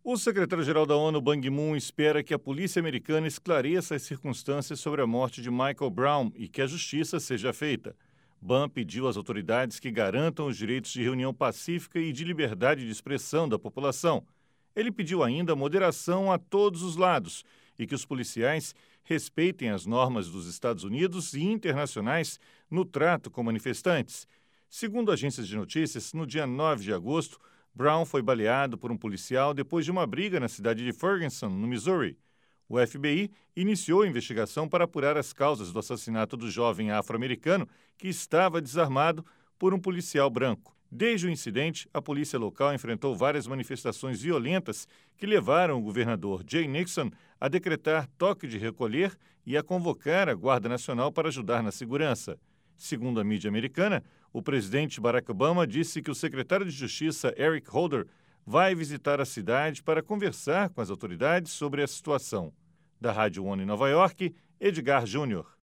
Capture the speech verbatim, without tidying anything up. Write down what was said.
O secretário-geral da ONU, Ban Ki-moon, espera que a polícia americana esclareça as circunstâncias sobre a morte de Michael Brown e que a justiça seja feita. Ban pediu às autoridades que garantam os direitos de reunião pacífica e de liberdade de expressão da população. Ele pediu ainda moderação a todos os lados e que os policiais respeitem as normas dos Estados Unidos e internacionais no trato com manifestantes. Segundo agências de notícias, no dia nove de agosto, Brown foi baleado por um policial depois de uma briga na cidade de Ferguson, no Missouri. O F B I iniciou a investigação para apurar as causas do assassinato do jovem afro-americano que estava desarmado por um policial branco. Desde o incidente, a polícia local enfrentou várias manifestações violentas que levaram o governador Jay Nixon a decretar toque de recolher e a convocar a Guarda Nacional para ajudar na segurança. Segundo a mídia americana, o presidente Barack Obama disse que o secretário de Justiça, Eric Holder, vai visitar a cidade para conversar com as autoridades sobre a situação. Da Rádio ONU em Nova York, Edgar Júnior.